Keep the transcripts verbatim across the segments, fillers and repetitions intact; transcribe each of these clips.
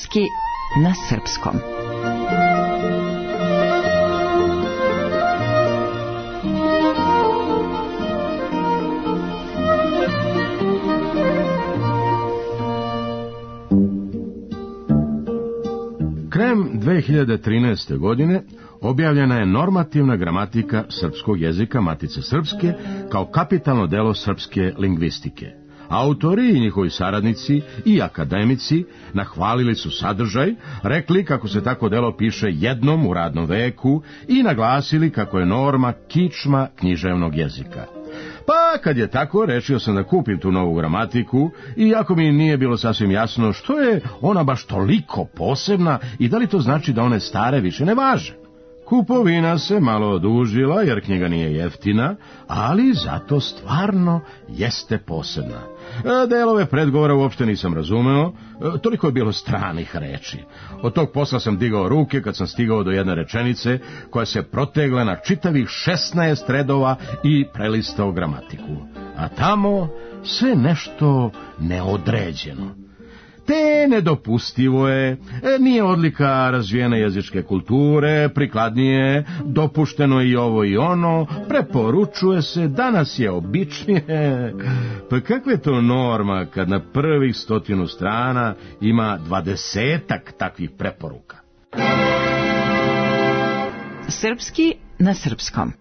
Srpski na srpskom. Krajem dve hiljade trinaeste. godine objavljena je normativna gramatika srpskog jezika Matice Srpske kao kapitalno delo srpske lingvistike. Autori i njihovi saradnici i akademici nahvalili su sadržaj, rekli kako se tako delo piše jednom u radnom veku i naglasili kako je norma kičma književnog jezika. Pa, kad je tako, rešio sam da kupim tu novu gramatiku, iako mi nije bilo sasvim jasno što je ona baš toliko posebna i da li to znači da one stare više ne važe. Kupovina se malo odužila, jer knjiga nije jeftina, ali zato stvarno jeste posebna. Delove predgovora uopšte nisam razumeo, toliko je bilo stranih reči. Od tog posla sam digao ruke kad sam stigao do jedne rečenice koja se protegla na čitavih šesnaest redova i prelistao gramatiku. A tamo sve nešto neodređeno. Te nedopustivo je, nije odlika razvijene jezičke kulture, prikladnije, dopušteno i ovo i ono, preporučuje se, danas je običnije. Pa kakva je to norma kad na prvih stotinu strana ima dvadesetak takvih preporuka? Srpski na srpskom.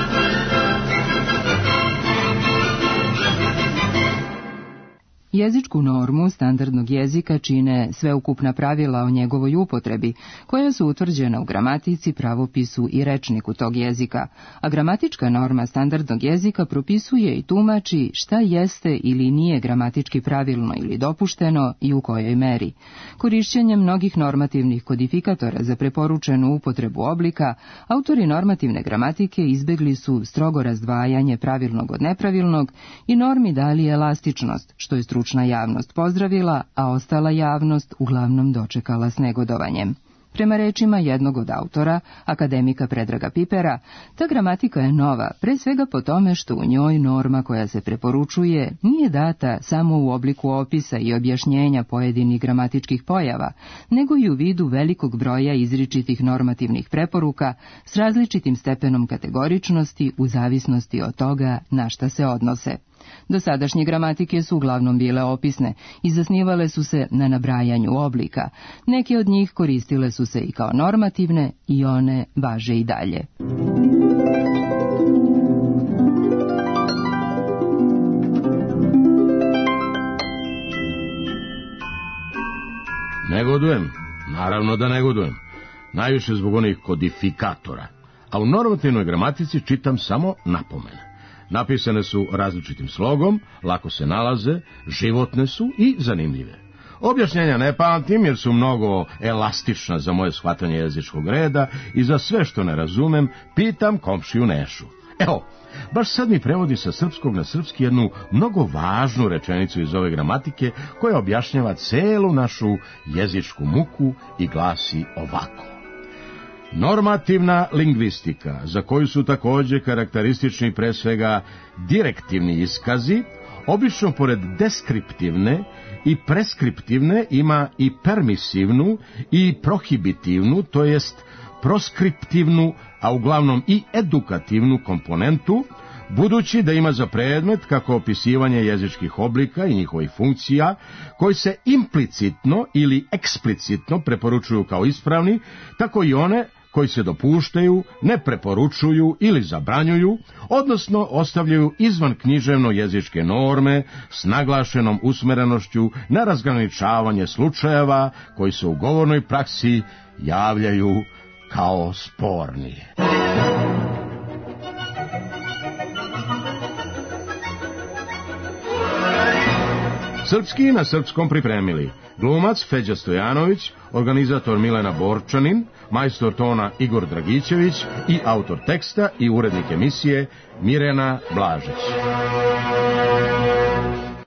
Jezičku normu standardnog jezika čine sveukupna pravila o njegovoj upotrebi, koja su utvrđena u gramatici, pravopisu i rečniku tog jezika, a gramatička norma standardnog jezika propisuje i tumači šta jeste ili nije gramatički pravilno ili dopušteno i u kojoj meri. Korišćenjem mnogih normativnih kodifikatora za preporučenu upotrebu oblika, autori normativne gramatike izbegli su strogo razdvajanje pravilnog od nepravilnog i normi dali elastičnost, što je stručna javnost pozdravila, a ostala javnost uglavnom dočekala s negodovanjem. Prema rečima jednog od autora, akademika Predraga Pipera, ta gramatika je nova, pre svega po tome što u njoj norma koja se preporučuje nije data samo u obliku opisa i objašnjenja pojedinih gramatičkih pojava, nego i u vidu velikog broja izričitih normativnih preporuka s različitim stepenom kategoričnosti u zavisnosti od toga na šta se odnose. Dosadašnje gramatike su uglavnom bile opisne i zasnivale su se na nabrajanju oblika. Neke od njih koristile su se i kao normativne i one važe i dalje. Negodujem, naravno da negodujem. Najviše zbog onih kodifikatora. A u normativnoj gramatici čitam samo napomene. Napisane su različitim slogom, lako se nalaze, životne su i zanimljive. Objašnjenja ne pamtim jer su mnogo elastična za moje shvatanje jezičkog reda i za sve što ne razumem pitam komšiju Nešu. Evo, baš sad mi prevodi sa srpskog na srpski jednu mnogo važnu rečenicu iz ove gramatike koja objašnjava celu našu jezičku muku i glasi ovako. Normativna lingvistika, za koju su također karakteristični pre svega direktivni iskazi, obično pored deskriptivne i preskriptivne ima i permisivnu i prohibitivnu, to jest proskriptivnu, a uglavnom i edukativnu komponentu, budući da ima za predmet kako opisivanje jezičkih oblika i njihovih funkcija, koji se implicitno ili eksplicitno preporučuju kao ispravni, tako i one koji se dopuštaju, ne preporučuju ili zabranjuju, odnosno ostavljaju izvan književno jezičke norme s naglašenom usmerenošću na razgraničavanje slučajeva koji se u govornoj praksi javljaju kao sporni. Srpski na srpskom pripremili glumac Feđa Stojanović, organizator Milena Borčanin, majstor tona Igor Dragićević i autor teksta i urednik emisije Mirjana Blažić.